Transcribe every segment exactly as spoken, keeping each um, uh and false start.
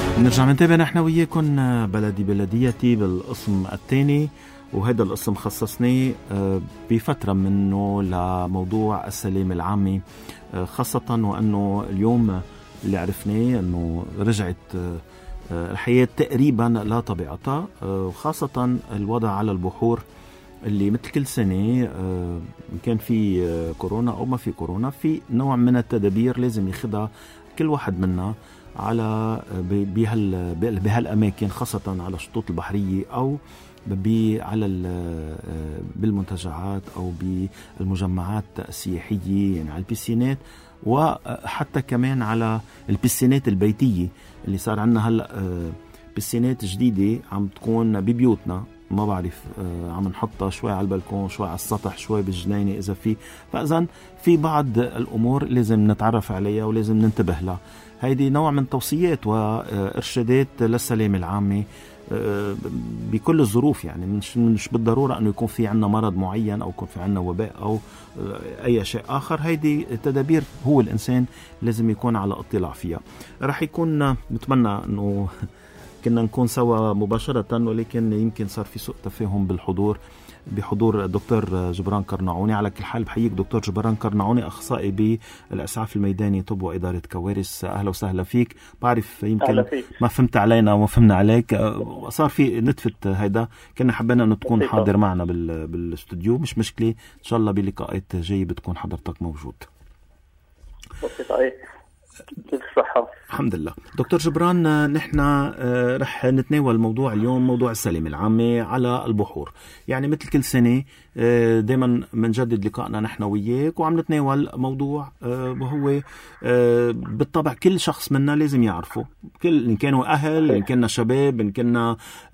نرجع نتابع نحن وياكم بلدي بلديتي بالقسم الثاني، وهذا القسم خصصناه بفترة منه لموضوع السلامة العامة، خاصة وأنه اليوم اللي عرفناه أنه رجعت الحياة تقريبا لا طبيعتها، وخاصة الوضع على البحور اللي مثل كل سنة كان في كورونا أو ما في كورونا، في نوع من التدابير لازم ياخدها كل واحد منا على بهال بهالأماكن، خاصة على الشطوط البحرية أو على بالمنتجعات أو بالمجمعات السياحية، يعني على البيسينات، وحتى كمان على البيسينات البيتية اللي صار عندنا هلأ بيسينات جديدة عم تكون ببيوتنا، ما بعرف عم نحطها شوي على البلكون، شوي على السطح، شوي بالجنينة إذا في، فإذن في بعض الأمور لازم نتعرف عليها ولازم ننتبه لها. هيدي نوع من توصيات وإرشادات للسلامة العامة بكل الظروف، يعني مش مش بالضرورة أنه يكون في عنا مرض معين أو يكون في عنا وباء أو أي شيء آخر. هيدي تدابير هو الإنسان لازم يكون على اطلاع فيها. رح يكون بتمنى أنه كنا نكون سوا مباشرة، ولكن يمكن صار في سوء تفاهم بالحضور بحضور دكتور جبران قرنعوني. على كل حال بحييك دكتور جبران قرنعوني، أخصائي بالإسعاف الميداني طب وإدارة كوارث. أهلا وسهلا فيك. بعرف يمكن ما فهمت علينا وما فهمنا عليك، صار في نتفة هيدا، كنا حبينا أن تكون حاضر معنا بالاستوديو، مش مشكلة، إن شاء الله بلقاءات جاي بتكون حضرتك موجود. الحمد لله. دكتور جبران، نحن رح نتناول موضوع اليوم، موضوع السلامة العامة على البحور. يعني مثل كل سنة دايما منجدد لقائنا نحن وياك وعم نتناول موضوع وهو بالطبع كل شخص منا لازم يعرفه، كل إن كانوا أهل، إن كنا شباب، إن كنا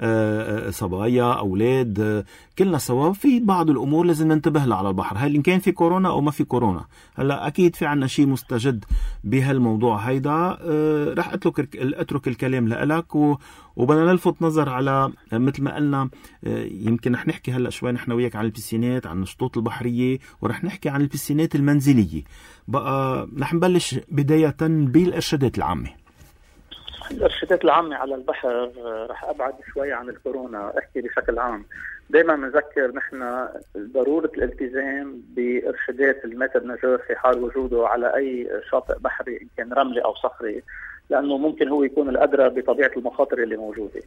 صبايا، أولاد، كلنا سوا في بعض الأمور لازم ننتبه لها على البحر، هل إن كان في كورونا أو ما في كورونا. هلا أكيد في عنا شيء مستجد بهالموضوع هيدا، أه رح أترك أترك الكلام لك، وبدنا نلفت نظر على مثل ما قلنا، أه يمكن رح نحكي هلا شوي نحن وياك عن البيسينات، عن الشطوط البحرية، ورح نحكي عن البيسينات المنزلية. بقى رح نبلش بداية بالإرشادات العامة. الإرشادات العامة على البحر رح أبعد شوي عن الكورونا، أحكي بشكل عام. دائما نذكر نحن ضرورة الالتزام بإرشادات المتر نجار في حال وجوده على أي شاطئ بحري إن كان رملي أو صخري، لأنه ممكن هو يكون الأدرى بطبيعة المخاطر اللي موجودة.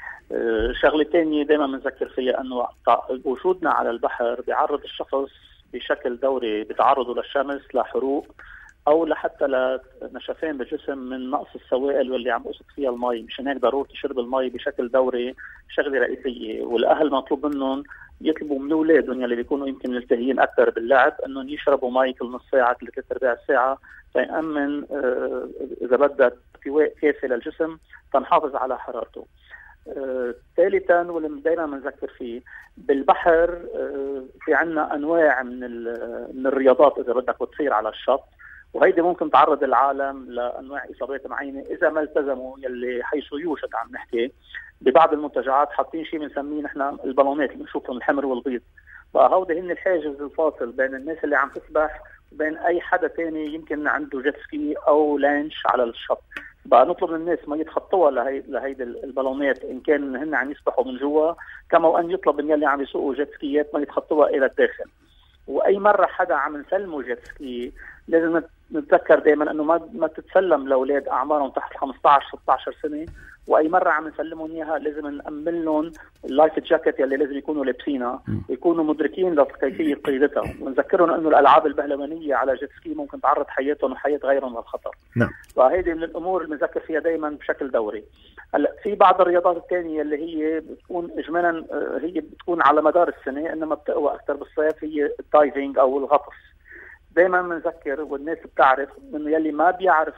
شغلة تانية دائما نذكر فيها أنه وجودنا على البحر بيعرض الشخص بشكل دوري بتعرضه للشمس، لحروق، أو لحتى لنشفان بالجسم من نقص السوائل واللي عم قصد فيها المي. مشان هيك ضرورة شرب المي بشكل دوري شغلة رئيسية، والأهل مطلوب منهم يطلبوا من أولادهم اللي بيكونوا يمكن ملتهيين أكثر باللعب أنهم يشربوا مي كل نص ساعة كل ثلاث أرباع الساعة، فيأمن إذا بدأت احتواء كافي للجسم تنحافظ على حرارته. آه، ثالثا واللي دائما بنذكر فيه بالبحر، آه، في عنا انواع من من الرياضات اذا بدك بتصير على الشط، وهيدي ممكن تعرض العالم لانواع اصابات معينه اذا ما التزموا، يلي حيث يوجد عم نحكي ببعض المنتجعات حاطين شيء بنسميه نحن البالونات اللي بنشوفهم الحمر والبيض، فهودي هن الحاجز الفاصل بين الناس اللي عم تسبح وبين اي حدا تاني يمكن عنده جيت سكي او لانش على الشط. بقى نطلب من الناس ما يتخطوها لهي لهيدي البالونات ان كان هن عم يسبحوا من جوا، كما وان يطلب من يلي عم يسوقوا جيت سكيات ما يتخطوها الى الداخل. واي مره حدا عم نسلمه جيت سكي لازم نتذكر دائما انه ما ما تتسلم لاولاد اعمارهم تحت خمسة عشر ستة عشر سنه، واي مره عم نسلمهم اياها لازم نامن لهم اللايف جاكيت يلي لازم يكونوا لابسينها ويكونوا مدركين لكيفيه قيادتها، ونذكرهم انه الالعاب البهلوانيه على جيت سكي ممكن تعرض حياتهم وحياه غيرهم للخطر. نعم. فهيدي من الامور اللي بنذكر فيها دائما بشكل دوري. هلا في بعض الرياضات الثانيه اللي هي بتكون اجمالا هي بتكون على مدار السنه انما بتقوى اكثر بالصيف، هي الدايفنج او الغطس. دائما بنذكر والناس بتعرف انه يلي ما بيعرف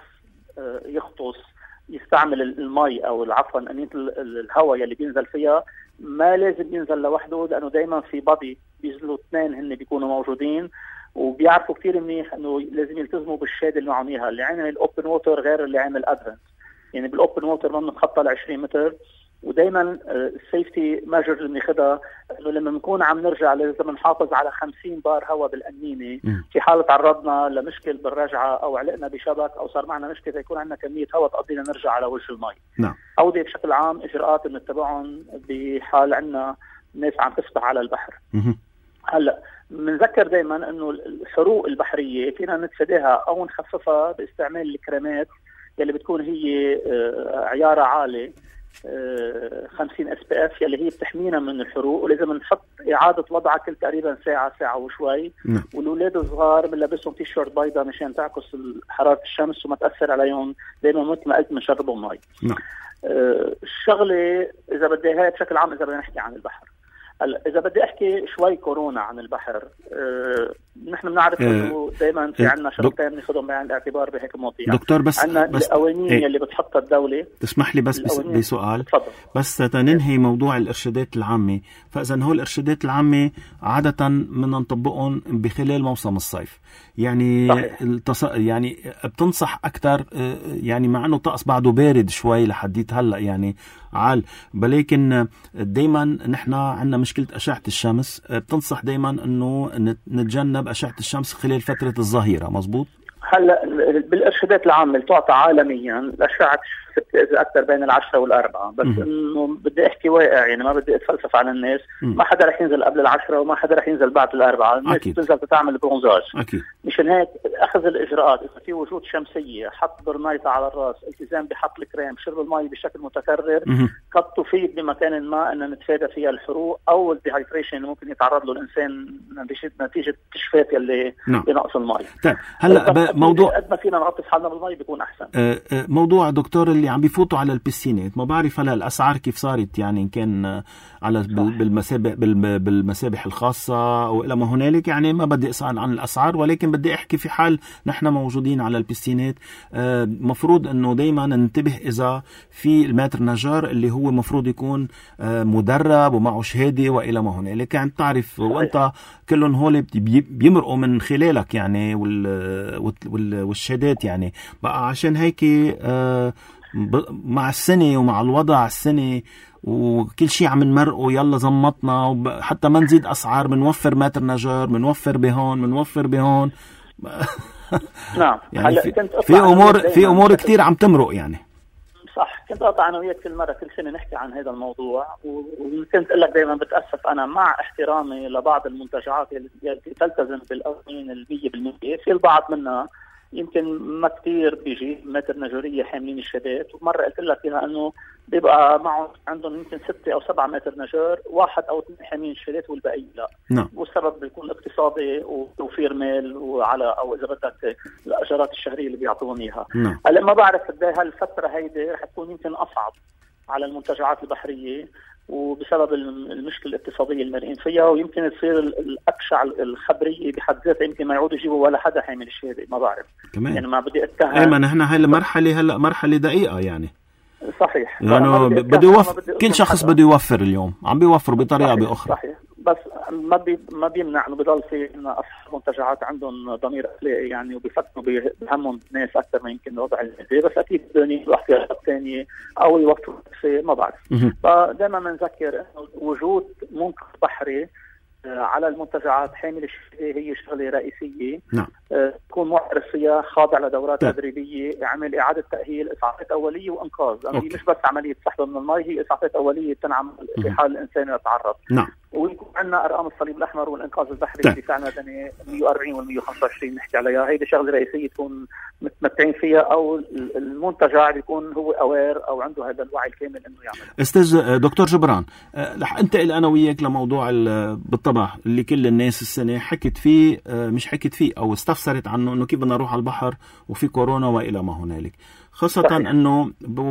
يغطس يستعمل المي او عفوا انيه الهواء يلي بينزل فيها ما لازم ينزل لوحده، لانه دائما في بادي بينزلوا اثنين هن بيكونوا موجودين وبيعرفوا كثير منيح انه لازم يلتزموا بالشهاده اللي معهم اياها، اللي عامل الاوبن ووتر غير اللي عامل الادفنس. يعني بالاوبن ووتر ما بنتخطى ال عشرين متر، ودائما السيفتي ماجرز اللي بناخذها انه لما بنكون عم نرجع لازم نحافظ على خمسين بار هواء بالقنينه. في حال تعرضنا لمشكل بالرجعه او علقنا بشبك او صار معنا مشكله يكون عندنا كميه هواء تقضينا نرجع على وجه المي. نعم. هودي بشكل عام اجراءات بنتبعهم بحال عندنا ناس عم تسبح على البحر. هلا بنذكر دائما انه الحروق البحريه فينا نتفاداها او نخففها باستعمال الكريمات يلي بتكون هي عيارة عالي خمسين اس بي اف يلي هي بتحمينا من الحروق، ولازم نحط اعاده وضعها كل تقريبا ساعه ساعه وشوي. م. والاولاد الصغار بنلبسهم تي شيرت بيضاء مشان تعكس حراره الشمس وما تاثر عليهم. دائما مثل ما قلت بنشربهم مي. نعم. الشغله اذا بدي هاي بشكل عام اذا بدنا نحكي عن البحر. هلا اذا بدي احكي شوي كورونا عن البحر، أه نحن بنعرف انه دائما في عندنا شغلتين بناخذهم بعين الاعتبار بهيك مواضيع. دكتور بس عندنا بس القوانين ايه اللي بتحطها الدوله. تسمح لي بس بسؤال تفضل. بس تننهي موضوع الارشادات العامه. فاذا هو الارشادات العامه عاده بدنا نطبقهم بخلال موسم الصيف، يعني التص... يعني بتنصح اكثر، يعني مع انه الطقس بعده بارد شوي لحديت هلا يعني عال، ولكن دائما نحن عندنا مشكله اشعه الشمس. بتنصح دائما انه نتجنب اشعه الشمس خلال فتره الظهيره، مزبوط؟ هلا بالارشادات العامه اللي تعطى عالميا الاشعه اذا اكثر بين العشرة والأربعة، بس انه بدي احكي واقع، يعني ما بدي اتفلسف على الناس. م. ما حدا رح ينزل قبل العشرة وما حدا رح ينزل بعد الأربعة. الناس بتنزل تتعمل برونزاج. اكيد. مشان هيك اخذ الاجراءات، اذا في وجود شمسيه، حط برنايطه على الراس، التزام بحط الكريم، شرب المي بشكل متكرر، قد تفيد بمكان ما ان نتفادى فيها الحروق او الديهايدريشن اللي ممكن يتعرض له الانسان نتيجه التشفات يلي نعم. بنقص المي. طيب هلا موضوع قد ما فينا نغطي حالنا بالمي بيكون احسن. أه موضوع دكتور اللي عم بيفوتوا على البسينات، ما بعرف هلا الاسعار كيف صارت، يعني ان كان على بالمسابح بالمسابح الخاصه او الى ما هنالك، يعني ما بدي اسال عن الاسعار، ولكن بدي احكي في حال نحن موجودين على البسينات. أه مفروض انه دائما ننتبه اذا في الماتر نجار اللي هو مفروض يكون أه مدرب ومعه شهاده والى ما هنالك، يعني تعرف وانت كلهم هول بيمرقوا من خلالك يعني والشهادات، يعني بقى عشان هيك أه مع السنة ومع الوضع السنة وكل شيء عم نمرقه يلا زمطنا، حتى ما نزيد أسعار، منوفر ماتر نجار، منوفر بهون منوفر بهون. نعم. يعني في, في أمور في أمور كتير عم تمرق يعني. صح. كنت أقطع أنا وياك كل مرة كل سنة نحكي عن هذا الموضوع، وكنت أقول لك دائما بتأسف أنا مع احترامي لبعض المنتجعات اللي تلتزم بالقوانين المية بالمية. في البعض منها يمكن ما كتير بيجي ماتر نجارية حاملين الشهادات، ومرة قلت لك فيها انه بيبقى معهم عندهم يمكن ستة او سبعة ماتر نجار، واحد او اثنين حاملين الشهادات والباقي لا. نعم. والسبب بيكون اقتصادي وتوفير مال وعلى او اذا بدك الاجارات الشهرية اللي بيعطوهم اياها. نعم. هلا ما بعرف قد ايه هالفترة هيدي رح تكون يمكن اصعب على المنتجعات البحرية، وبسبب المشكلة الاقتصادية المرئين فيها، ويمكن تصير الأبشع الخبرية بحد ذاتها يمكن ما يعودوا يجيبوا ولا حدا حامل الشهادة. ما بعرف كمان. يعني ما بدي أتهم. أيمن نحن هاي المرحلة هلا مرحلة دقيقة يعني. صحيح. يعني بده يوفر، كل شخص بده يوفر اليوم، عم بيوفر بطريقة بأخرى. صحيح. بس ما بي ما بيمنع انه بضل في ان اصحاب منتجعات عندهم ضمير اخلاقي يعني، وبيفكروا بهمهم الناس اكثر ما يمكن الوضع المادي، بس اكيد بدهم ياخذوا احتياطات ثانيه او يوفروا شيء ما بعرف. فدائما بنذكر انه وجود منقذ بحري على المنتجعات حامل الشهادة هي شغلة رئيسية. نعم. تكون معترف فيها، خاضع لدورات تدريبية، يعمل إعادة تأهيل، إسعافات أولية وإنقاذ. يعني مش بس عملية سحب من المي، هي إسعافات أولية تنعمل في حال الإنسان يتعرض. نعم. ويكون عندنا أرقام الصليب الأحمر والإنقاذ البحري اللي فعلا مدني مية وأربعين والمية وخمسة وعشرين نحكي عليها. هيدي شغلة رئيسية تكون متمتعين فيها، أو المنتجع يكون هو أوير أو عنده هذا الوعي الكامل إنه يعمل. أستاذ دكتور جبران، رح أنتقل أنا وياك لموضوع بالطبع اللي كل الناس السنة حكت فيه، مش حكت فيه أو استفسرت عنه، إنه كيف بدنا نروح على البحر وفي كورونا وإلى ما هنالك، خاصة صحيح. أنه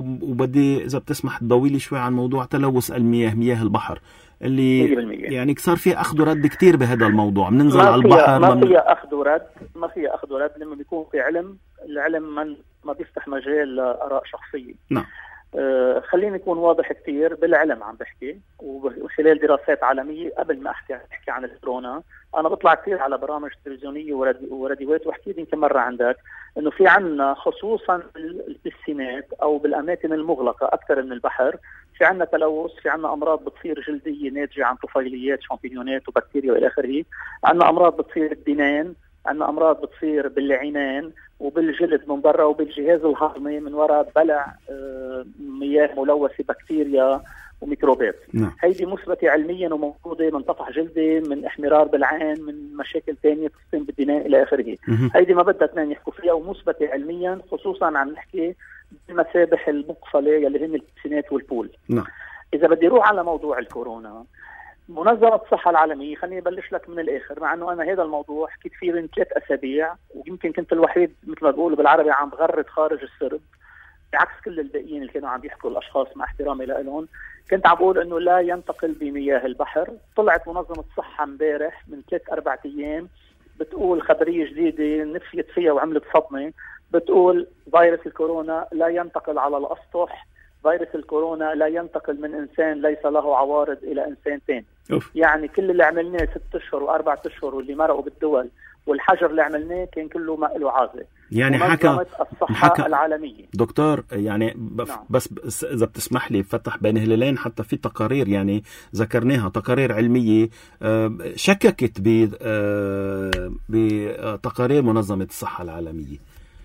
وبدي إذا بتسمح تضويلي شوي عن موضوع تلوث المياه، مياه البحر اللي يعني صار فيه أخذ ورد كتير بهذا الموضوع. بننزل على البحر ما فيها أخذ ورد، ما فيها أخذ ورد لما بيكون في علم. العلم من ما بيفتح مجال لآراء شخصية. نعم. آه خليني أكون واضح كثير، بالعلم عم بحكي وخلال دراسات عالمية. قبل ما أحكي أحكي عن الكورونا، أنا بطلع كثير على برامج تلفزيونية وراديوات، وحكيت يمكن مرة عندك إنه في عنا خصوصا بالبسينات أو بالأماكن المغلقة أكثر من البحر في عنا تلوث، في عنا أمراض بتصير جلدية ناتجة عن طفيليات شامبينيونات وبكتيريا وإلى آخره، عنا أمراض بتصير بالدنان، عنا أمراض بتصير بالعنان وبالجلد من برا وبالجهاز الهضمي من وراء بلع آه مياه ملوثة بكتيريا وميكروبات. نعم. هيدي مثبتة علميا وموجودة من طفح جلدي، من احمرار بالعين، من مشاكل ثانية تصيب بالدنان إلى آخره. هيدي ما بدها اثنين يحكوا فيها، ومثبتة علميا، خصوصا عم نحكي بالمسابح المقفلة يلي هن البسينات والبول. نعم. إذا بدي أروح على موضوع الكورونا، منظمة الصحة العالمية، خليني أبلش لك من الآخر، مع أنه أنا هذا الموضوع حكيت فيه من ثلاث أسابيع، ويمكن كنت الوحيد مثل ما بقولوا بالعربي عم بغرد خارج السرب، بعكس كل الباقيين اللي كانوا عم بيحكوا الأشخاص مع احترامي لهم. كنت عم بقول أنه لا ينتقل بمياه البحر. طلعت منظمة الصحة امبارح من ثلاث أربع أيام بتقول خبرية جديدة نفيت فيها وعملت صدمة، بتقول فيروس الكورونا لا ينتقل على الأسطح، فيروس الكورونا لا ينتقل من إنسان ليس له عوارض إلى إنسان ثاني. يعني كل اللي عملناه ست أشهر وأربعة أشهر واللي مرقوا بالدول والحجر اللي عملناه كان كله ما له عازة. يعني حكى الصحة حكى العالمية دكتور، يعني نعم. بس, بس إذا بتسمح لي فتح بين هلالين، حتى في تقارير يعني ذكرناها، تقارير علمية شككت بتقارير منظمة الصحة العالمية.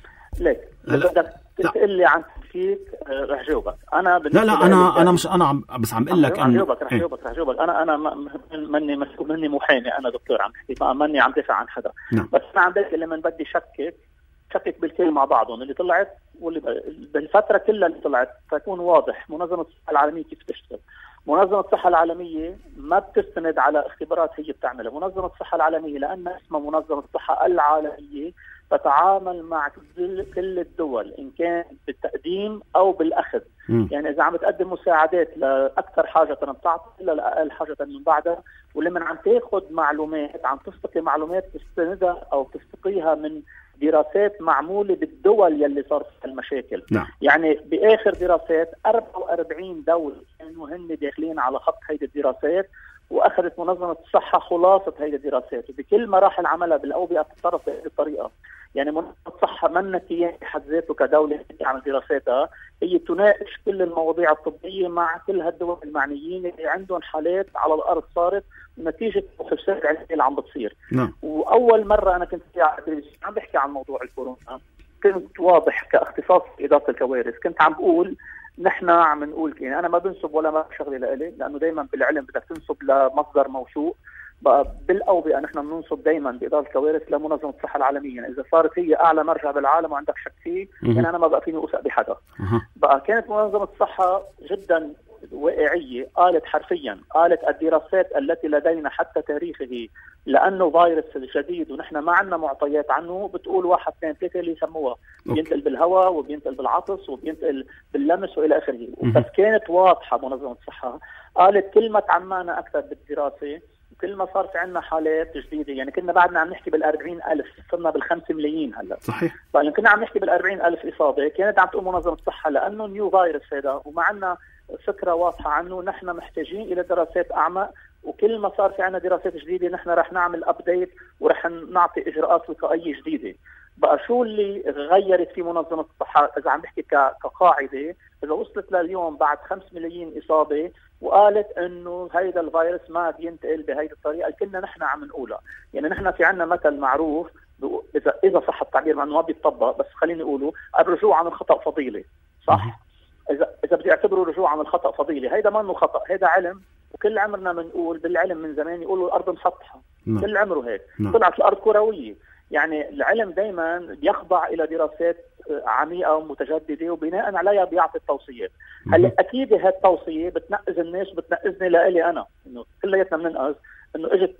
ليك بدك تقول لي عن فيك رح جاوبك انا. لا لا انا انا مش انا عم بس عم اقول لك رح جاوبك رح جاوبك رح جاوبك انا انا مني مسؤول، مني محامي، انا دكتور عم بحكي، ما مني عم دافع عن حدا. نعم. بس انا عم بحكي لما بدي شكك شكك بالكل مع بعضهم اللي طلعت واللي بالفتره كلها اللي طلعت، فيكون واضح منظمه الصحه العالميه كيف تشتغل. منظمه الصحه العالميه ما بتستند على اختبارات هي بتعملها. منظمه الصحه العالميه لان اسمها منظمه الصحه العالميه تتعامل مع كل الدول إن كان بالتقديم أو بالأخذ. م. يعني إذا عم تقدم مساعدات لأكثر حاجة بتعطي إلا لأقل حاجة من بعدها، ولما عم تاخد معلومات عم تستقي معلومات تستندها أو تستقيها من دراسات معمولة بالدول يلي صار فيها المشاكل. نعم. يعني بآخر دراسات أربعة وأربعين دولة كانوا هن داخلين على خط هيدي الدراسات، واخذت منظمه الصحه خلاصه هذه الدراسات، وبكل مراحل عملها بالاوبئه بتتصرف بهذه الطريقه. يعني منظمه الصحه من كيان بحد ذاته كدوله تعمل دراساتها، هي تناقش كل المواضيع الطبيه مع كل هالدول المعنيين اللي عندهم حالات على الارض صارت نتيجه بحوثات علميه اللي عم بتصير. نعم. واول مره انا كنت على التلفزيون عم بحكي عن موضوع الكورونا، كنت واضح كاختصاص اداره الكوارث، كنت عم بقول نحن عم نقول يعني انا ما بنسب ولا ما شغله لإلي، لانه دائما بالعلم بدك تنسب لمصدر موثوق. بالاوبئه نحن بننسب دائما باداره الكوارث لمنظمه الصحه العالميه. يعني اذا صارت هي اعلى مرجع بالعالم وعندك شك فيه، يعني انا ما بقى فيني اوثق بحدا. بقى كانت منظمه الصحه جدا واقعيه، قالت حرفيا قالت الدراسات التي لدينا حتى تاريخه لانه فيروس جديد ونحن ما عندنا معطيات عنه، بتقول واحد اثنين ثلاثه اللي يسموها بينتقل بالهواء وبينتقل بالعطس وبينتقل باللمس والى اخره. بس كانت واضحه منظمه الصحه، قالت كل ما تعمقنا اكثر بالدراسه كل ما صار في عندنا حالات جديده. يعني كنا بعدنا عم نحكي بالأربعين ألف، صرنا بالخمسة ملايين هلا. صحيح. فلما كنا عم نحكي بالأربعين ألف إصابة كانت عم تقول منظمة الصحة لأنه نيو فيروس هذا وما عندنا فكرة واضحة عنه، نحن محتاجين إلى دراسات أعمق، وكل ما صار في عندنا دراسات جديدة نحن رح نعمل أبديت ورح نعطي إجراءات وقائية جديدة. بقى شو اللي غيرت في منظمة الصحة إذا عم بحكي كقاعدة؟ إذا وصلت لليوم بعد خمسة ملايين إصابة وقالت إنه هيدا الفيروس ما بينتقل بهيدي الطريقة اللي كنا نحن عم نقولها. يعني نحن في عنا مثل معروف إذا إذا صح التعبير مع إنه ما بيتطبق، بس خليني أقوله الرجوع عن الخطأ فضيلة، صح؟ إذا إذا بدي أعتبره رجوع عن الخطأ فضيلة، هيدا ما إنه خطأ، هيدا علم، وكل عمرنا بنقول بالعلم من زمان يقولوا الأرض مسطحة. م. كل عمره هيك. م. طلعت الأرض كروية. يعني العلم دايما بيخضع إلى دراسات عميقة ومتجددة وبناء عليها بيعطي التوصيات. هلا أكيد هاي التوصية بتنقذ الناس وبتنقذني لإلي أنا، إنه كلياتنا بننقذ، إنه إجت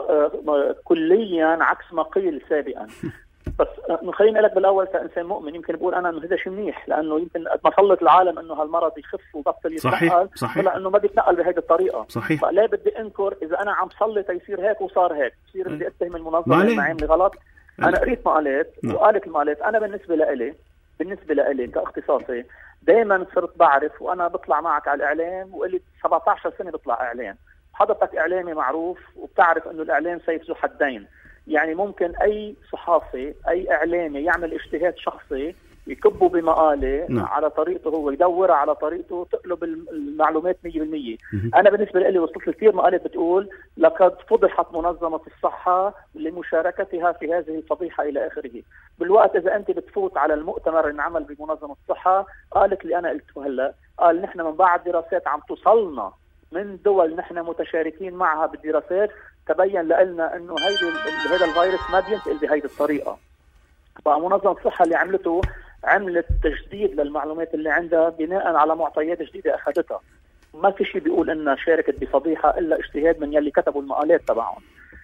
كليا عكس ما قيل سابقا. بس خليني لك بالأول كإنسان مؤمن يمكن بقول أنا إنه هذا شيء منيح، لأنه يمكن قد ما صلت العالم إنه هالمرض يخف وبطل يتنقل، لأنه ما بيتنقل بهذه الطريقة. صحيح. فلا بدي أنكر إذا أنا عم صلي تيصير هيك وصار هيك، بصير بدي أتهم المنظمة إنها عاملة غلط. أنا قريت مقالات وقالت المقالات. أنا بالنسبة لإلي بالنسبه لي كاختصاصي دائما صرت بعرف، وانا بطلع معك على الاعلام وقلت سبعة عشر سنه بطلع اعلام، حضرتك اعلامي معروف وبتعرف انه الاعلام سيف ذو حدين. يعني ممكن اي صحافي اي اعلامي يعمل اجتهاد شخصي يكبوا بمقاله نعم. على طريقته هو، يدورها على طريقته تقلب المعلومات مية بالمية. انا بالنسبه لي وصلت كثير مقالات بتقول لقد فضحت منظمه الصحه لمشاركتها في هذه الفضيحه الى اخره. بالوقت اذا انت بتفوت على المؤتمر اللي انعمل بمنظمه الصحه، قالت لي انا قلته هلا، قال نحن من بعد دراسات عم توصلنا من دول نحن متشاركين معها بالدراسات تبين لنا انه هيدا هذا الفيروس ما بينتقل بهيدي الطريقه. بقى منظمه الصحه اللي عملته عملت تجديد للمعلومات اللي عندها بناء على معطيات جديده اخذتها. ما في شيء بيقول انها شاركت بفضيحه الا اجتهاد من يلي كتبوا المقالات تبعهم.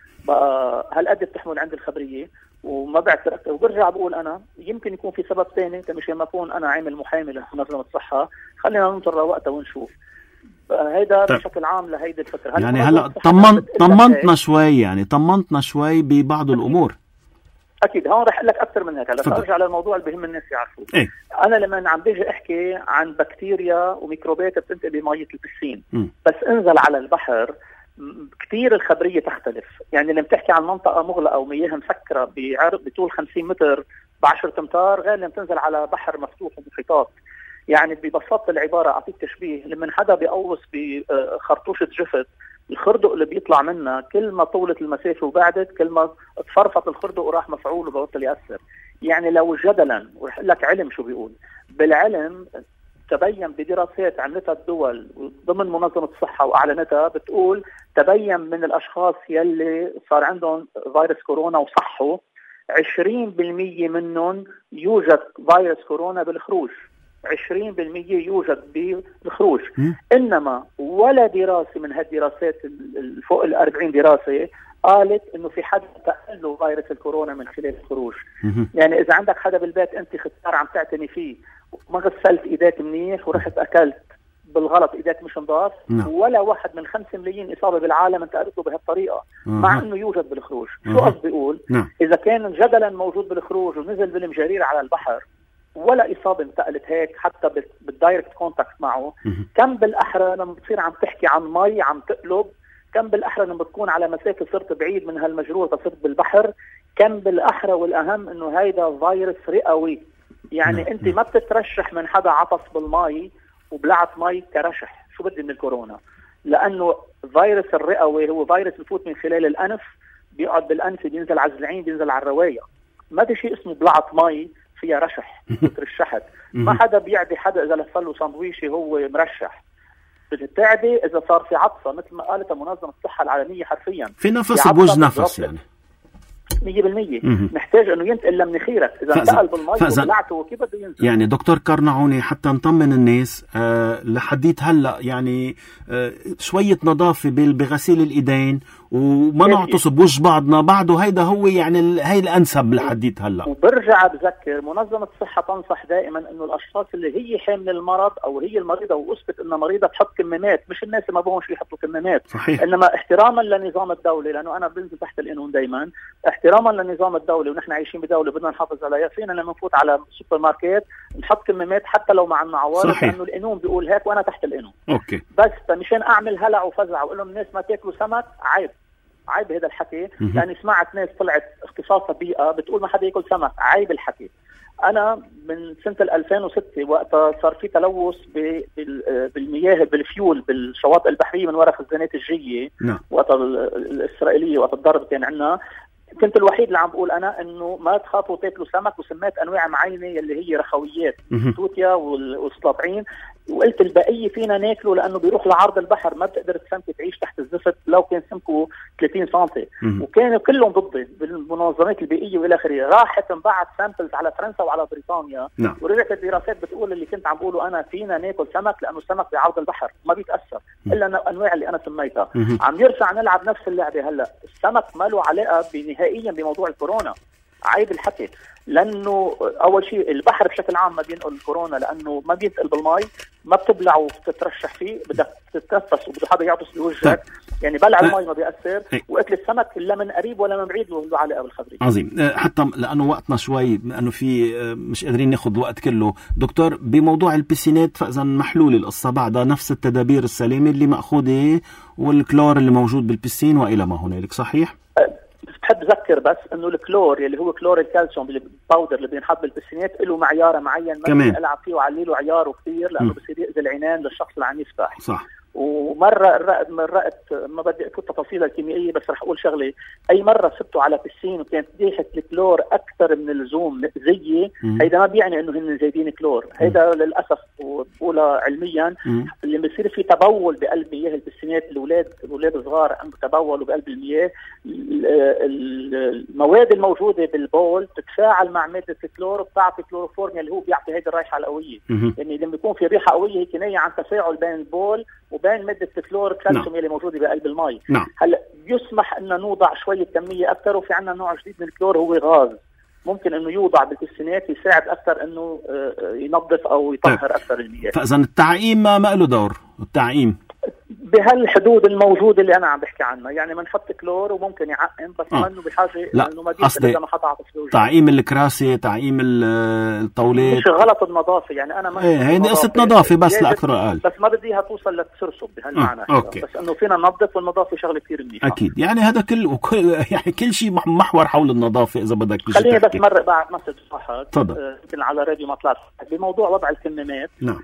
بقى هالقد بتحمل عندي الخبريه وما بعترف، وبرجع بقول انا يمكن يكون في سبب ثاني مشان ما اكون انا عامل محامي لمنظمه الصحه، خلينا ننطر وقتها ونشوف. هيدا طيب. بشكل عام لهيدي الفتره يعني هلا طمنت طمنتنا شوي يعني طمنتنا شوي ببعض الامور. اكيد هون رح اقول لك اكثر من هيك. هلا ارجع للموضوع اللي بهم الناس يعرفوه. إيه؟ انا لما عم بيجي احكي عن بكتيريا وميكروبات بتنتقل بميه البسين، م. بس انزل على البحر كثير الخبريه تختلف. يعني لما بتحكي عن منطقه مغلقه ومياه مسكره بعرض بطول خمسين متر بعشرة امتار غير لما تنزل على بحر مفتوح ومحيطات. يعني ببساطه العباره اعطيك تشبيه، لما حدا بيقوص بخرطوشه جفت، الخردق اللي بيطلع منها كل ما طولت المسافه وبعدت كل ما تفرفط الخردق وراح مفعول وبطل ياثر. يعني لو جدلا ورح اقول لك علم شو بيقول، بالعلم تبين بدراسات عملتها الدول ضمن منظمه الصحه واعلنتها، بتقول تبين من الاشخاص يلي صار عندهم فيروس كورونا وصحوا عشرين بالمية منهم يوجد فيروس كورونا بالخروج، عشرين بالمية يوجد بالخروج. إنما ولا دراسة من هالدراسات فوق الأربعين دراسة قالت إنه في حد تقل فيروس الكورونا من خلال الخروج. يعني إذا عندك حدا بالبيت أنت ختار عم تعتني فيه وما غسلت إيديك منيح ورحت أكلت بالغلط إيديك مش نضاف، ولا واحد من خمسة ملايين إصابة بالعالم انتقلته بهالطريقة مع إنه يوجد بالخروج. شو قصدي أقول؟ إذا كان جدلا موجود بالخروج ونزل بالمجارير على البحر ولا إصابة انتقلت هيك حتى بالدايركت كونتاكت معه، كم بالأحرى لما بتصير عم تحكي عن مي عم تقلب، كم بالأحرى لما بتكون على مسافة صرت بعيد من هالمجرور تصير بالبحر، كم بالأحرى والأهم إنه هيدا فيروس رئوي. يعني أنت ما بتترشح من حدا عطس بالمي وبلعت مي كرشح، شو بدي من الكورونا؟ لأنه فيروس الرئوي هو فيروس بفوت من خلال الأنف، بيقعد بالأنف بينزل على الزلعين بينزل على الرواية. ما في شيء اسمه بلعت مي فيها رشح بترشحت. ما حدا بيعدي حدا اذا لف له سندويشه هو مرشح، بتعدي اذا صار في عطسه مثل ما قالت منظمه الصحه العالميه حرفيا في نفس بوجه نفس يعني مية بالمية محتاج انه ينتقل لمناخيرك. اذا انتقل بالمي وبلعته كيف بده ينزل؟ يعني دكتور قرنعوني حتى نطمن الناس آه لحديت هلا يعني آه شويه نظافه بغسيل الايدين وما نعطس بوجه بعضنا بعده، هيدا هو يعني هي الانسب لحديت هلا. وبرجع بذكر منظمه الصحه تنصح دائما انه الاشخاص اللي هي حامل المرض او هي المريضه واثبت انها مريضه تحط كمامات، مش الناس ما بهونش يحطوا كمامات. صحيح. انما احتراما للنظام الدولي، لانه انا بنزل تحت القانون دائما، احتراما للنظام الدولي ونحن عايشين بدوله بدنا نحافظ عليها، فينا لما نفوت على سوبر ماركت نحط كمامات حتى لو مع عوارض، لانه القانون بيقول هيك وانا تحت القانون. اوكي. بس مشان اعمل هلع وفزع واقول لهم الناس ما تاكلوا سمك، عيب عيب هذا الحكي. لاني سمعت ناس طلعت اختصاصها بيئه بتقول ما حدا ياكل سمك، عيب الحكي. انا من سنه ألفين وستة وقتها صار في تلوث بالمياه بالفيول بالشواطئ البحريه من وراء خزانات الجيه وقتها الاسرائيليه، وقت الضرب كان عندنا، كنت الوحيد اللي عم بقول انا انه ما تخافوا تاكلوا سمك، وسميت انواع معينه اللي هي رخويات توتيا والسلاطعين، وقلت البقيه فينا ناكله لانه بيروح لعرض البحر، ما بتقدر السمكه تعيش تحت الزفت لو كان سمكه ثلاثين سنتي. وكانوا كلهم ضدي بالمنظمات البيئيه والى اخره. راحت انبعت سامبلز على فرنسا وعلى بريطانيا، نعم. ورجعت الدراسات بتقول اللي كنت عم بقوله انا فينا ناكل سمك لانه السمك بعرض البحر ما بيتاثر الا الانواع اللي انا سميتها. عم يرجع نلعب نفس اللعبه هلا. السمك ما له علاقه نهائيا بموضوع الكورونا، عيب الحكي. لانه اول شيء البحر بشكل عام ما بينقل الكورونا لانه ما بينتقل بالمي، ما بتبلع وبتترشح فيه، بدك تتنفس وبده حدا يعطس بوجهك. يعني بلع المي ما بيأثر، واكل السمك لا من قريب ولا من بعيد له علاقه بالخضريه. عظيم. حتى لانه وقتنا شوي، لانه في مش قادرين ناخذ وقت كله دكتور، بموضوع البسينات فاذا محلول القصه بعدها نفس التدابير السليمه اللي ماخوذه والكلور اللي موجود بالبسين والى ما هنالك، صحيح؟ بحب أذكر بس إنه الكلور اللي هو كلور الكالسيوم الباودر اللي بينحط بالبسينات له معيار معين ما كمان ألعب فيه وعلي له عياره كثير لأنه بصير يأذي العينين للشخص اللي عم يفتح. صح. ومرة مرقت ما بدي أقول تفاصيلها الكيميائية بس رح أقول شغلة، أي مرة سبته على بسين وكانت ريحة الكلور أكثر من اللزوم زيي، هيدا ما بيعني إنه هن زايدين كلور، هيدا للأسف وبقولها علميا مم. اللي بيصير في تبول بقلب مياه البسينات، الأولاد الأولاد الصغار عم تبولوا بقلب المياه، المواد الموجودة بالبول تتفاعل مع مادة الكلور وبتعطي كلوروفورم اللي هو بيعطي هيدي الرائحة القوية. يعني لما يكون في ريحة قوية هي كناية عن تفاعل بين البول وبين مادة الكلور الكالسيوم اللي موجودة بقلب المي. نعم. هلا يسمح أن نوضع شوية كمية أكثر، وفي عنا نوع جديد من الكلور هو غاز ممكن انه يوضع بالبسينات يساعد اكثر انه ينظف او يطهر اكثر المياه. فاذا التعقيم ما له دور، التعقيم بهالحدود الموجوده اللي انا عم بحكي عنها، يعني بنحط كلور وممكن يعقم بس آه. انه بحاجه انه ما اذا ما حط عطف تعقيم الكراسي، تعقيم الطاولات، مش غلط النظافه، يعني انا ما ايه هي قصه نظافه بس لا اكثر اقل، بس ما بدي اياها توصل للتسرسب بهالمعنى. آه. بس انه فينا ننظف، والنظافه شغله كثير منيحه اكيد. يعني هذا كل وكل يعني كل شيء محور حول النظافه اذا بدك. خليني بس مرق بعد مسج واحد تفضل يمكن على راديو ما طلعت بموضوع وضع الكمامات. نعم.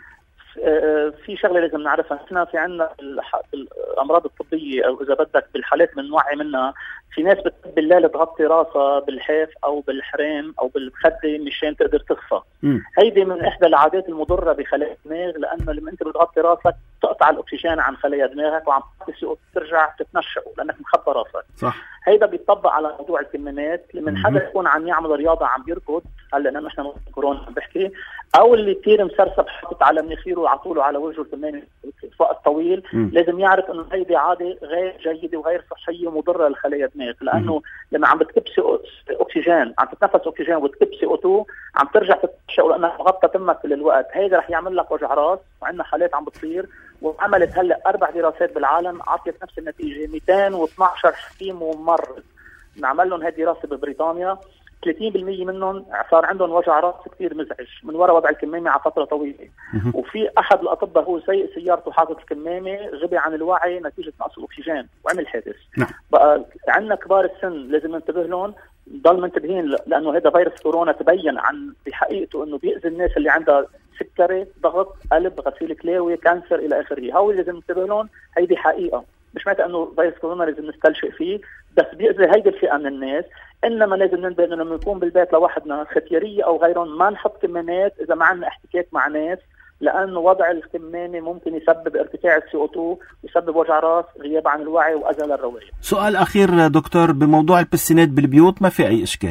في شغله لازم نعرفها، احنا في عندنا الامراض الطبيه او اذا بدك بالحالات بنوعي منها، في ناس بتحب بالليل تغطي راسها بالحاف او بالحرام او بالخده مشان تقدر تخفى. هيدي من احدى العادات المضره بخلايا الدماغ، لانه لما انت بتغطي راسك تقطع الاكسجين عن خلايا دماغك وعم ترجع تتنشأ لانك مخبى راسك. صح. هيدا بيطبق على موضوع الكمامات. لمن حدا يكون عم يعمل رياضه عم يركض، هلا لانه احنا كورونا عم بحكي، او اللي كثير مسرسب حاطط على مناخيره وعطوله على وجهه الكمامه وقت طويل، م. لازم يعرف انه هيدي عاده غير جيده وغير صحيه ومضره لخلايا الدماغ، لانه م. لما عم بتكبسي اكسجين، عم تتنفس اكسجين وتكبسي اوتو، عم ترجع تتنشأ لانك مغطى تمك كل الوقت. هيدا رح يعمل لك وجع راس، وعندنا حالات عم بتصير، وعملت هلا اربع دراسات بالعالم عطيت نفس النتيجه، مئتين واثني عشر حكيم وممرض نعمل لهم هذه دراسه ببريطانيا، ثلاثين بالمئة منهم صار عندهم وجع راس كثير مزعج من وراء وضع الكمامه على فتره طويله. وفي احد الاطباء هو سايق سيارته حاطط الكمامه غبي عن الوعي نتيجه نقص الاكسجين وعمل حادث. بقى عندنا كبار السن لازم ننتبه لهم، ضل منتبهين لانه هذا فيروس كورونا تبين عن بحقيقته انه بيأذي الناس اللي عندها سكري، ضغط، قلب، غسيل كلوي، كانسر الى اخره. هو لازم ننتبه لهم، هيدي حقيقه، مش معناتها انه فيروس كورونا لازم نستلشق فيه، بس بيأذي هيدي الفئه من الناس. انما لازم ننتبه انه لما نكون بالبيت لوحدنا ختياريه او غيرهم ما نحط كمامات اذا ما عندنا احتكاك مع ناس، لانه وضع الكمامه ممكن يسبب ارتفاع السي او اثنين، يسبب وجع راس، غياب عن الوعي، واذى للروايه. سؤال اخير دكتور، بموضوع البسينات بالبيوت ما في اي اشكال؟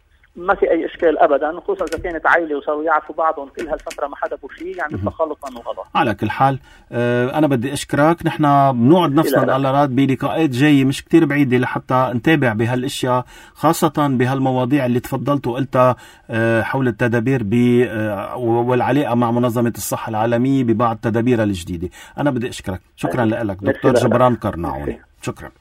ما في اي اشكال ابدا، خصوصا اذا كانت عائله وصاروا يعرفوا بعضهم كل هالفتره ما حدا بشيء، يعني التخلص منه غلط. على كل حال آه انا بدي اشكرك، نحن بنوعد نفسنا على بلقاءات جايه مش كتير بعيده لحتى نتابع بهالاشياء، خاصه بهالمواضيع اللي تفضلت وقلتها آه حول التدابير ب آه والعلاقه مع منظمه الصحه العالميه ببعض تدابيرها الجديده. انا بدي اشكرك، شكرا لك دكتور جبران قرناعوني. شكرا.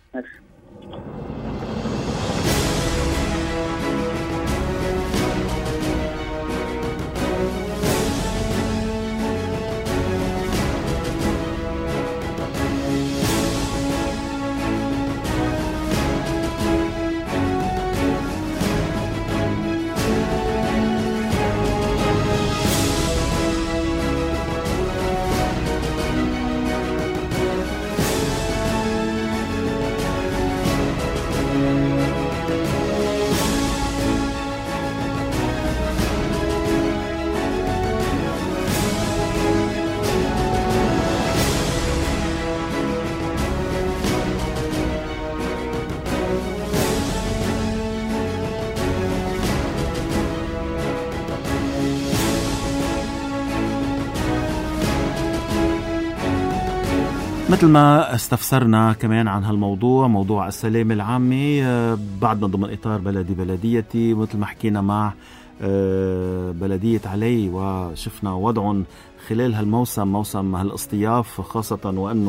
مثل ما استفسرنا كمان عن هالموضوع، موضوع السلامة العامة، بعدنا ضمن إطار بلدي بلديتي، مثل ما حكينا مع بلدية علي وشفنا وضعهم خلال هالموسم، موسم هالاصطياف، خاصة وأنه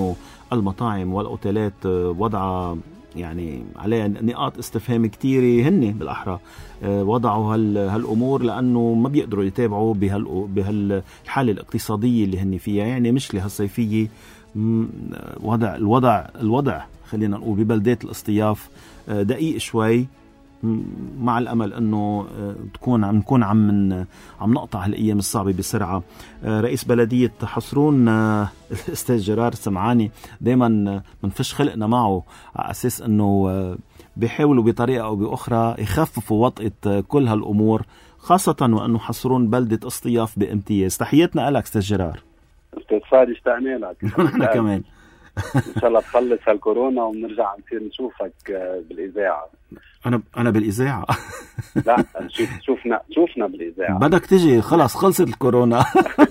المطاعم والأوتيلات وضع يعني عليها نقاط استفهام كتيرة، هن بالأحرى وضعوا هالأمور لأنه ما بيقدروا يتابعوا بهالحالة الاقتصادية اللي هن فيها. يعني مش لهالصيفية وضع الوضع الوضع خلينا نقول ببلدات الاصطياف دقيق شوي، مع الأمل أنه تكون عم نكون عم من عم نقطع هالأيام الصعبة بسرعة. رئيس بلدية حصرون الأستاذ جرار سمعاني دايما منفش خلقنا معه على أساس أنه بيحاولوا بطريقة أو بأخرى يخففوا وطئة كل هالأمور، خاصة وأنه حصرون بلدة اصطياف بامتياز. تحياتنا لك أستاذ جرار. أستاذ فادي اشتقنا لك. نحن كمان إن شاء الله تخلص هالكورونا ونرجع نصير نشوفك بالإذاعة. أنا أنا بالإذاعة. لا نشوف شوفنا شوفنا بالإذاعة. بدك تجي خلاص خلصت الكورونا.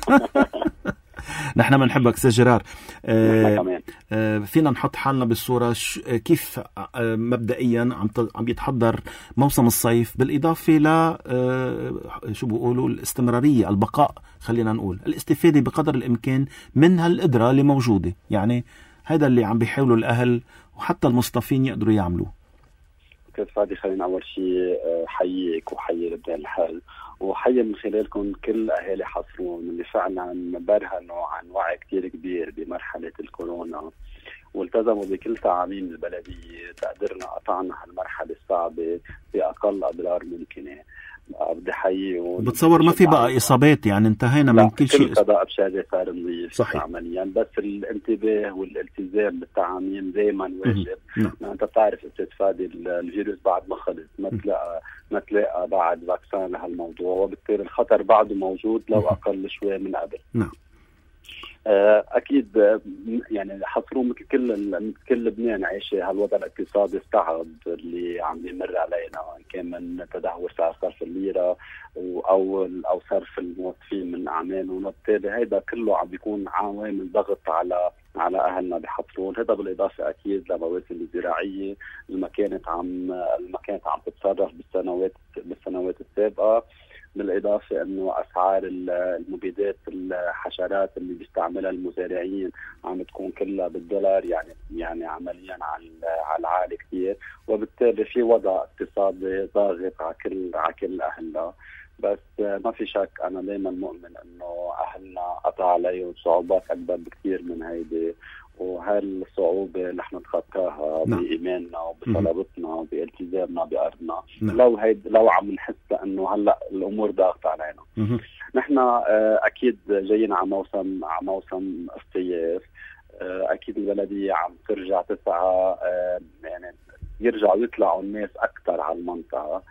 نحن بنحبك أستاذ جرار. آه آه فينا نحط حالنا بالصورة كيف آه مبدئيا عم عم يتحضر موسم الصيف، بالإضافة ل آه شو بيقولوا الاستمرارية، البقاء، خلينا نقول الاستفادة بقدر الإمكان من هالقدرة اللي موجودة. يعني هذا اللي عم بيحاولوا الأهل وحتى المصطفين يقدروا يعملوه. كيف فادي، خلينا أول شيء حييك وحيي لبنان الحال، وحيي من خلالكم كل أهالي حصرون اللي فعلا برهنوا عن وعي كتير كبير بمرحلة الكورونا والتزموا بكل تعاميم البلدية، تقدرنا قطعنا هالمرحلة الصعبة بأقل أضرار ممكنة. بدي حيي. بتصور ما في بقى إصابات، يعني انتهينا من كل شيء. كل قضاء بشهادة صار نظيف عمليا، بس الانتباه والالتزام بالتعاميم دائما واجب. ما انت بتعرف استاذ فادي الفيروس بعد ما خلص، ما تلاقى ما تلاقى بعد فاكسان لهالموضوع، وبالتالي الخطر بعده موجود لو اقل شوي من قبل. نعم. اكيد يعني حصروا مثل كل كل لبنان عايشه هالوضع الاقتصادي الصعب اللي عم بيمر علينا، ان كان من تدهور سعر صرف الليره او او صرف الموظفين من اعمالهم، وبالتالي هذا كله عم بيكون عوامل ضغط على على اهلنا بحصرون. هذا بالاضافه اكيد لمواسم الزراعيه اللي ما كانت عم اللي ما كانت عم تتصرف بالسنوات بالسنوات السابقه، بالإضافة أنه أسعار المبيدات الحشرات اللي بيستعملها المزارعين عم تكون كلها بالدولار، يعني يعني عمليا على على العالي كثير، وبالتالي في وضع اقتصادي ضاغط على كل على كل أهلنا. بس ما في شك أنا دائما مؤمن أنه أهلنا قطع عليهم صعوبات أكبر بكثير من هيدي، وهالصعوبة نحن نتخطاها بإيماننا وبصلابتنا وبالتزامنا بأرضنا. لو هيد لو عم نحس أنه هلا الأمور ضاغطة علينا. نحن أكيد جايين على موسم على موسم اصطياف، أكيد البلدية عم ترجع تسعى يعني يرجعوا يطلعوا الناس أكثر على المنطقة.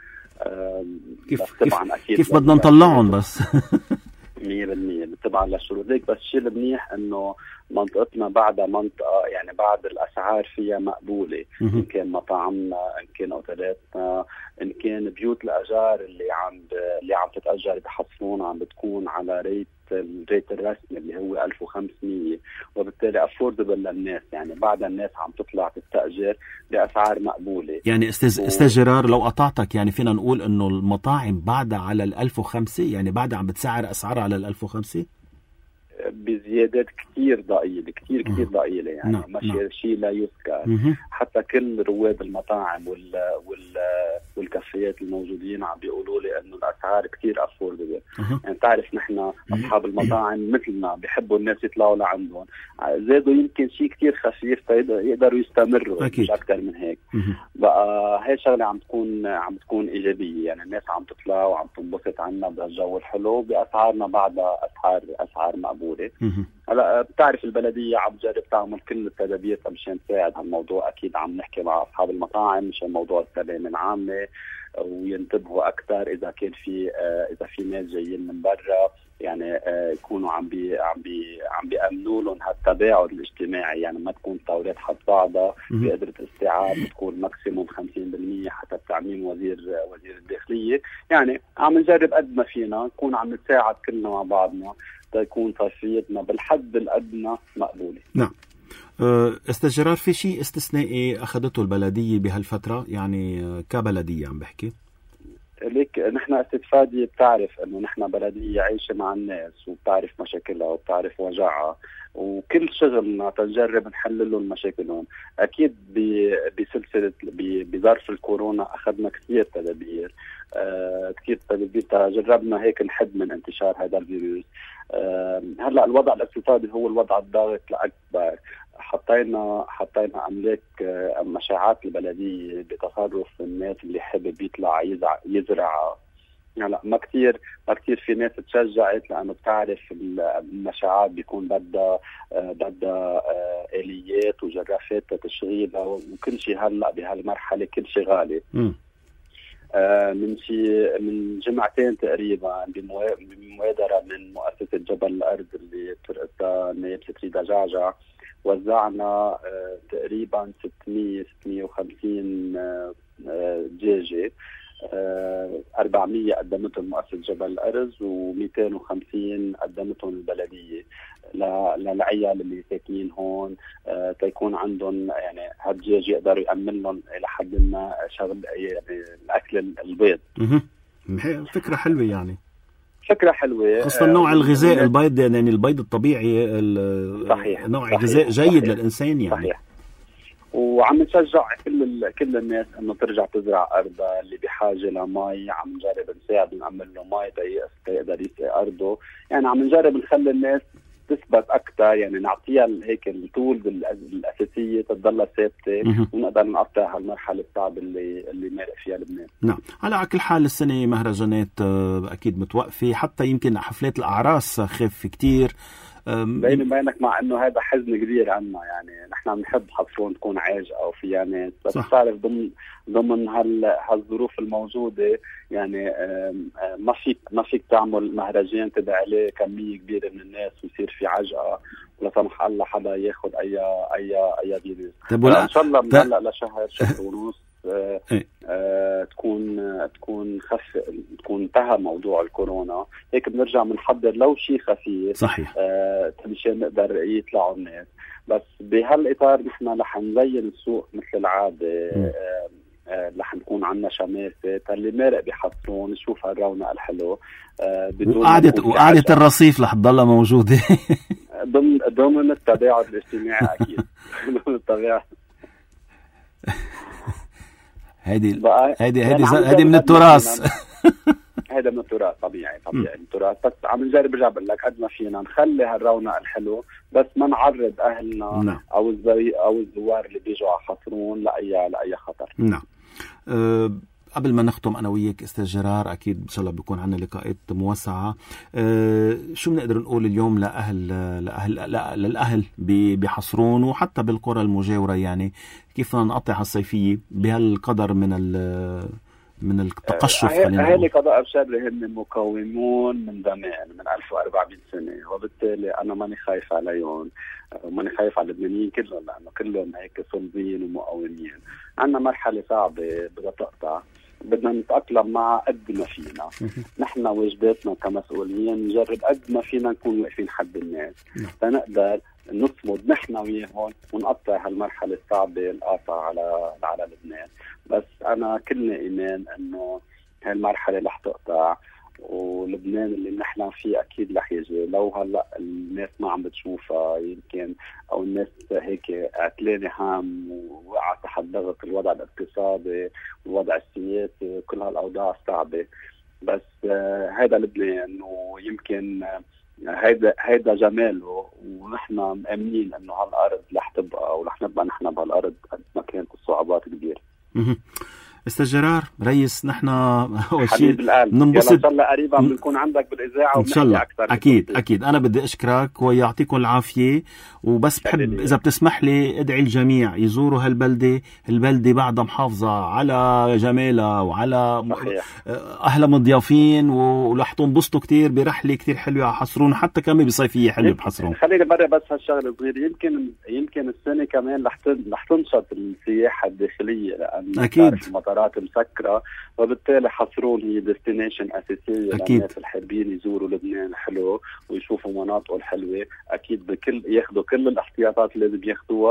كيف طبعا أكيد كيف بدنا نطلعهم بس مية بالمية طبعا للشروط ديك. بس الشيء المنيح انه منطقتنا بعدها منطقه يعني بعد الاسعار فيها مقبوله، ان كان مطاعمنا، ان كان اوتيلاتنا، ان كان بيوت الاجار اللي عم اللي عم تتاجر بحصرون عم بتكون على ريت الريت الرسمي اللي هو ألف وخمسمية، وبالتالي افوردبل للناس. يعني بعد الناس عم تطلع تستاجر باسعار مقبوله. يعني استاذ و... استاذ جرار لو قطعتك، يعني فينا نقول انه المطاعم بعدها على الألف وخمسة، يعني بعدها عم بتسعر اسعارها على الألف وخمسة بزيادات كتير ضئيلة كتير كتير ضئيلة، يعني نعم. ماشي شيء لا يذكر. مه. حتى كل رواد المطاعم وال وال والكافيات الموجودين عم بيقولوا لي انه الاسعار كتير افوردبل. يعني تعرف نحن اصحاب المطاعم مثلنا بيحبوا الناس يطلعوا لعندهم، زادوا يمكن شيء كتير خفيف فيقدروا يستمروا أكيد. مش اكثر من هيك. مه. بقى هاي شغله عم تكون عم تكون ايجابيه، يعني الناس عم تطلع وعم تنبسط عنا بالجو الحلو باسعارنا بعدها اسعار اسعار مقبوله. هلا بتعرف البلديه عم تجرب تعمل كل التدابير مشان تساعد هالموضوع. اكيد عم نحكي مع اصحاب المطاعم مشان موضوع السلامه العامه وينتبهوا اكثر اذا كان في اذا في ناس جايين من برا، يعني يكونوا عم بي عم بي عم بيامنوا لهم هالتباعد الاجتماعي، يعني ما تكون طاولات حد بعضها، بقدره استيعاب تكون ماكسيموم خمسين بالمية حتى بتعميم وزير وزير الداخليه. يعني عم نجرب قد ما فينا نكون عم نتساعد كلنا مع بعضنا تكون صرفيتنا بالحد الأدنى مقبولة. نعم. أستاذ جرار، في شيء استثنائي أخذته البلدية بهالفترة، يعني كبلدية عم بحكي؟ ليك نحن استفادي بتعرف انه نحن بلديه عايشه مع الناس وبتعرف مشاكلها وبتعرف وجعها، وكل شغلنا تنجرب نحل لهم مشاكلهم. اكيد بسلسله بظرف الكورونا اخذنا كثير تدابير آه كثير تدابير تجربنا هيك نحد من انتشار هذا الفيروس. آه هلا الوضع الاقتصادي هو الوضع الضاغط الاكبر. حطينا حطينا املاك مشاعات البلديه بتصرف الناس اللي حابب يطلع يزرع يزرع هلا يعني ما كثير ما كثير في ناس تشجعت لانه بتعرف المشاعات بيكون بدها بدها اليات وجرافات لتشغيلها وكل شيء. هلا بهالمرحله كل شيء غالي. آه من شيء من جمعتين تقريبا بمبادره من مؤسسه جبل الارض اللي بترأسها النائب ستريدا جعجع، وزعنا آه تقريبا ستمية ستمية وخمسين آه دجاجة. آه أربعمية قدمتهم مؤسسة جبل الأرز ومئتين وخمسين قدمتهم البلدية للعيال اللي ساكنين هون آه تيكون عندهم يعني هالدجاج يقدروا يأمن لهم إلى حد ما شغل يعني الأكل البيض. فكرة حلوة يعني. فكرة حلوة خاصة نوع الغذاء البيض يعني البيض الطبيعي صحيح نوع صحيح غذاء جيد صحيح للإنسان يعني. صحيح. وعم نشجع كل كل الناس انه ترجع تزرع ارضها، اللي بحاجه لمي عم نجرب نساعد نعمل له مي تيقدر يسقي ارضه، يعني عم نجرب نخلي الناس تثبت اكثر، يعني نعطيها هيك التولز الاساسيه تضلها ثابته ونقدر نقطع هالمرحله الصعبه اللي اللي مارق فيها لبنان. نعم، على كل حال السنه مهرجانات اكيد متوقفه، حتى يمكن حفلات الاعراس خف كتير بيني وبينك، مع انه هذا حزن كبير عنا، يعني نحن بنحب حصرون تكون عاجقه وفيها ناس، بس بتعرف ضمن ضمن هال هالظروف الموجوده يعني ما فيك ما فيك تعمل مهرجان تدعي عليه كميه كبيره من الناس ويصير في عجقه ولا سمح الله حدا ياخذ اي اي اي فيروس. طيب ان شاء الله من هلا لشهر شهر ونص آه آه تكون آه تكون خف تكون انتهى موضوع الكورونا، هيك بنرجع بنحضر لو شيء خفيف. صحيح. آه مشان نقدر يطلعوا الناس، بس بهالاطار نحن رح نزين السوق مثل العاده. آه آه رح نكون عندنا شماسه اللي مارق بحصرون نشوف هالرونق الحلو. آه وقعدة وقعدة الرصيف رح تضلها موجوده ضمن ضمن التباعد الاجتماعي اكيد. ضمن التباعد هيدي هيدي هيدي هيدي من التراث. هذا من التراث طبيعي طبيعي التراث، بس عم نجرب ارجع بقول لك قد ما فينا نخلي هالرونق الحلو، بس ما نعرض اهلنا نعم. او الزي او الزوار اللي بيجوا على حصرون لاي لاي خطر. نعم. أه قبل ما نختم انا وياك استاذ جرار، اكيد ان شاء الله بيكون عندنا لقاءات موسعه. أه شو بنقدر نقول اليوم لاهل لاهل للاهل بحصرون وحتى بالقرى المجاوره، يعني كيف نقطع الصيفيه بهالقدر من من التقشف؟ خلينا اهالي قضاء الشر هن مقاومون من زمان، من ألف وأربعمية سنه، وبالتالي انا ماني خايف عليهم وماني خايف على اللبنانيين كلهم، لانه كلهم هيك صلبين ومقاومين. عندنا مرحله صعبه بدها تقطع، بدنا نتأقلم مع قد ما فينا. نحن واجباتنا كمسؤولين نجرب قد ما فينا نكون واقفين حد الناس لنقدر نصمد نحن وياهم ونقطع هالمرحلة الصعبة القاطعة على على لبنان. بس أنا كلنا إيمان إنه هالمرحلة رح تقطع، ولبنان اللي نحلم فيه أكيد رح يجي. لو هلا الناس ما عم بتشوفها يمكن، أو الناس هيك عتلانة هام ووقعت تحت ضغط الوضع الاقتصادي والوضع السياسي كل هالأوضاع صعبة، بس آه هذا لبنان، ويمكن آه هيدا هيدا جماله، ونحن مأمنين إنه هالأرض رح تبقى ورح نبقى نحن بهالأرض قد ما كانت الصعوبات كبيرة. استاذ جرار رئيس، نحن اول شيء بننبسط ان شاء الله قريبا بنكون عندك بالاذاعه ان شاء الله اكثر. اكيد اكيد انا بدي اشكرك ويعطيكم العافيه، وبس بحب اذا بتسمح لي ادعي الجميع يزوروا هالبلده. البلده بعدها محافظه على جمالها وعلى صحيح. اهلها مضيافين، ورح تنبسطوا كتير برحله كتير حلوه على حصرون، حتى كمان بصيفيه حلوه بحصرون. خليني برا بس هالشغله صغيره، يمكن يمكن السنه كمان رح رح تنشط السياحه الداخليه، لان اكيد المطارات مسكره، وبالتالي حصرون هي ديستنيشن اساسيه للناس الحابين يزوروا لبنان حلو ويشوفوا مناطقه الحلوه. اكيد بكل ياخذوا كل الاحتياطات اللي لازم ياخذوها،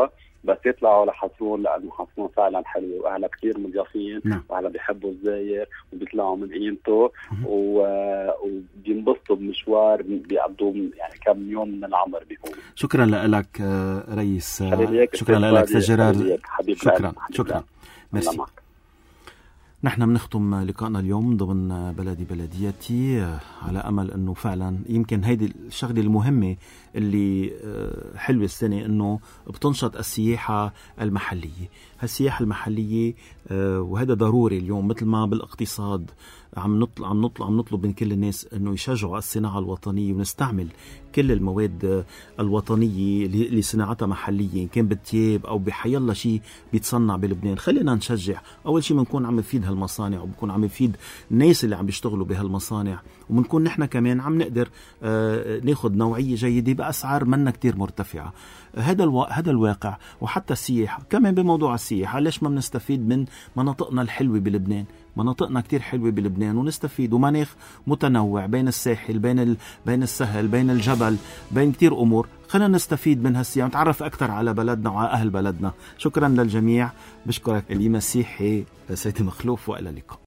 بس يطلعوا لحصرون لانه حصرون فعلا حلوه واهلها كثير مضيافين. نعم. واهلها بيحبوا الزاير وبيطلعوا من قيمته وبينبسطوا بمشوار بيقضوا يعني كم يوم من العمر بيكون. شكرا لك رئيس. شكرا لك سجرار. شكرا شكرا ميرسي. نحن بنختم لقائنا اليوم ضمن بلدي بلديتي على أمل أنه فعلا يمكن هيدي الشغلة المهمة اللي حلوة السنة أنه بتنشط السياحة المحلية. هالسياحة المحلية وهذا ضروري اليوم مثل ما بالاقتصاد عم نطلع عم نطلع عم نطلب من كل الناس انه يشجعوا الصناعه الوطنيه ونستعمل كل المواد الوطنيه اللي صناعتها محليه، ان كان بالتياب او بحيالله شيء بيتصنع بلبنان. خلينا نشجع. اول شيء بنكون عم نفيد هالمصانع وبنكون عم نفيد الناس اللي عم بيشتغلوا بهالمصانع، وبنكون نحن كمان عم نقدر آه ناخذ نوعيه جيده باسعار منا كتير مرتفعه. هذا الو... هذا الواقع. وحتى السياحه كمان، بموضوع السياحه ليش ما بنستفيد من مناطقنا الحلوه بلبنان؟ مناطقنا كتير حلوة بلبنان ونستفيد، ومناخ متنوع بين الساحل بين ال... بين السهل بين الجبل بين كتير أمور. خلينا نستفيد من هالسياحة ونتعرف أكثر على بلدنا وعلى أهل بلدنا. شكرا للجميع. بشكرك الإمام السيحي سيدي مخلوف، وإلى اللقاء.